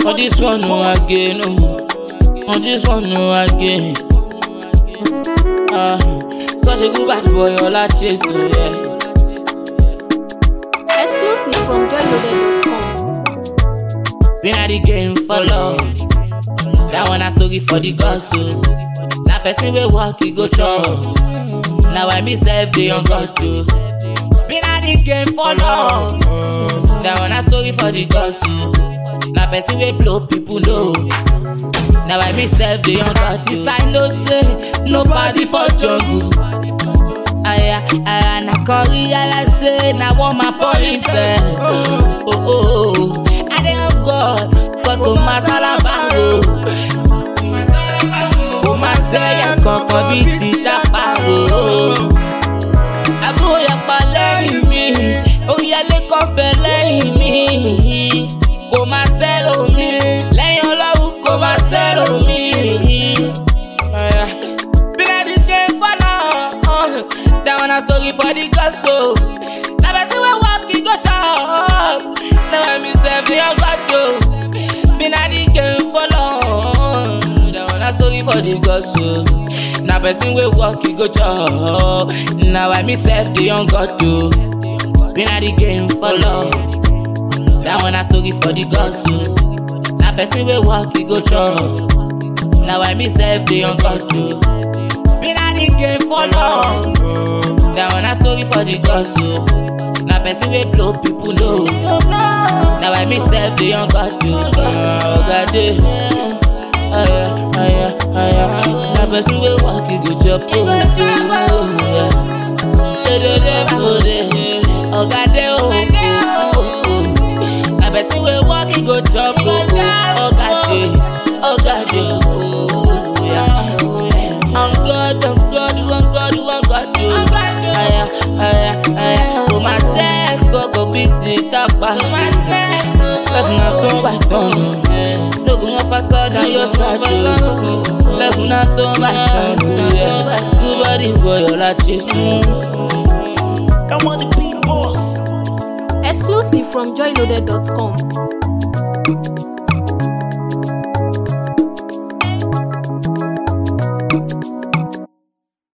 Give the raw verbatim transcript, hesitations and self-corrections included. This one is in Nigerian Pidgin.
On this one, no again, no. On this one, no again. Ah, such a good bad boy, all I chase, so yeah. Exclusive from joy loaded dot com. Been at the game for love. That one I story for the gossip. Now person will walk, you go chop. Now I myself, they on God too. Been at the game for long. That one a story for the gossip. Now person will blow, people know. Now I myself, they on God too. I know say, nobody for jungle. I, I, and I can realize say, now one my police. Oh, oh, oh. I dey on God, cause to my salabango. Oh, my say, kankan bi ti taparo. Àbúyá pa lẹ́yìn mi, oyèlé kan bẹ lẹ́yìn mi. Kò máa sẹ́rò mi, lẹ́yìn Ọlọ́run kò máa sẹ́rò mi. Been this game for long, that one a story for the gods so. Now person wey walk he go chop, now I myself dey on God yo. Been the game for long, that one a story for the gods so. Now person wey walk he go chop, now I myself dey on God yo. Been at the game for long, that one a story for the gods so. Now person wey walk he go chop, now I myself dey on God yo. Been at the game for long, that one a story for the gods so. Now person wey blow people know, now I myself dey on God yo. Oh God dey. Aya, aya, aya. Now person wey walk, he go chop. Oh, oh, yeah. De de de de de. Oh God, de oh, oh, oh. Now person wey walk, he go chop. Oh, oh God, de, oh God, de oh, yeah. On God, on God, on God, on God, oh. Aya, aya, aya. Oh my self, go go beat it up. Oh my self. Left not turn back down. No go faster than your shadow. Left not turn back down. Good body boy, all I chase. I want the beat boss. Exclusive from joy loaded dot com.